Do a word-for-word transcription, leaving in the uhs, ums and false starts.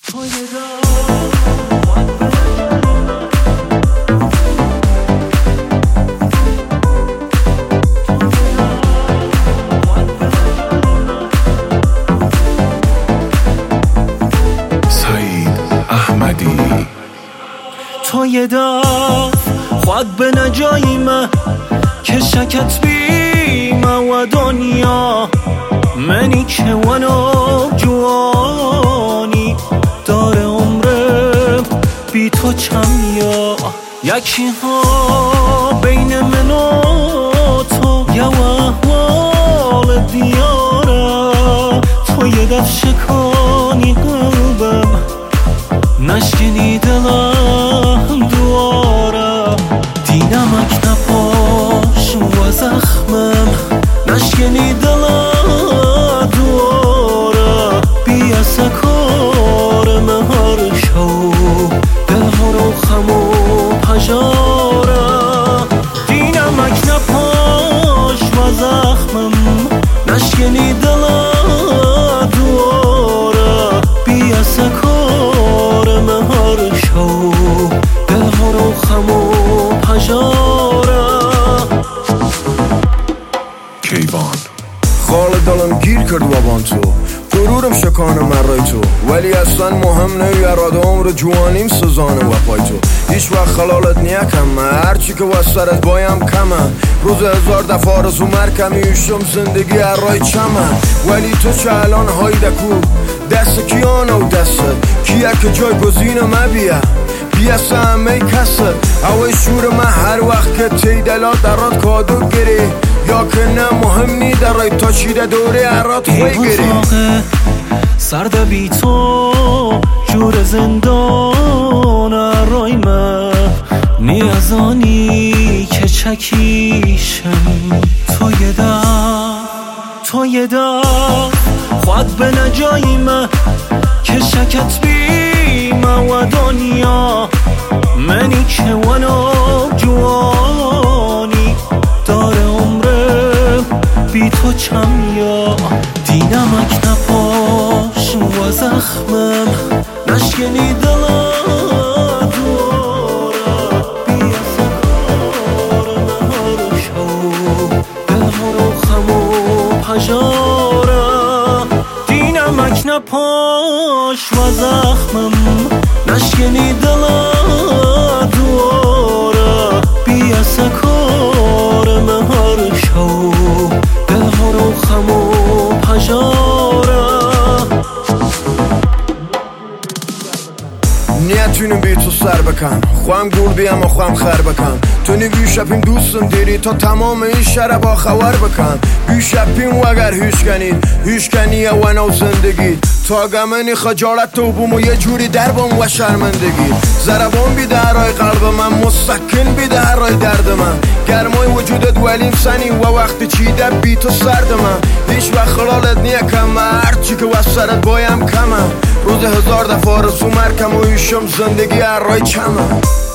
تو یه داف خود به نجایی ما که شکت بیمه و دنیا منی که ونو جوانی داره عمرم بی تو چمیا یکی ها بین من و تو یه احوال دیاره تو یه دف شکانی قلبم نشکنی دلم دواره دینمک نپاش و زخمم نشکنی دلم دواره بیا سکارم هر شو دل ها رو خم و پجاره دینمک نپاش و زخمم نشکنی دلم دواره بیا سکارم هر شو دل ها رو خم و پجاره کیوان خال دلم گیر کرد وابان تو غرورم شکان من رای تو ولی اصلا مهم نه اراده عمر جوانیم سزانه و پای تو هیچ وقت خلالت نیکم هرچی که وسترت بایم کمه روز هزار دفعه آرزو مرکم ایشم زندگی ارای چمه ولی تو چه الان های دکو دست کیانه و دسته کیه که جای گزینه مبیه بیسته همه کسه اوی شور من هر وقت که تی دلا درات کادو گری یا که نه مهم نی در رای تا چیده دوره ارات خوی گری سرده بی تو جور زندان رای من نیازانی که چکیشم تو یه دا تو یه دا خود به نجایی من که شکت بیمه و دنیا منی که ونو جوانی داره عمرم بی تو چمیا دینمک نپاش و زخمم نشکنی دلم دوره بیا سکارم هر شو دل ها رو خم و پجاره دینمک نپاش و زخمم نشکنی دلم دوره بیا سکارم هر شو دل ها رو خم و پجاره نیتونم بی تو سر بکن خوام گول بیم و خوام خر بکن تو نگوی شپیم دوستم دیری تا تمام این شهر با خبر بکن بی شپیم و اگر هیش کنید هیش کنیه و نو زندگی تا گمنی خجالت تو بوم و یه جوری دربام و شرمندگی ضربان بی درای قلب من مستکن بی درای درد من گرمای وجودت ولیم سنی و وقتی چیده بی تو سرد من هیچ وقت خلالت نیکم هرچی که وسترت بایم کمه روز هزار دفعه آرزو مرکم و ایشم زندگی ارای چمه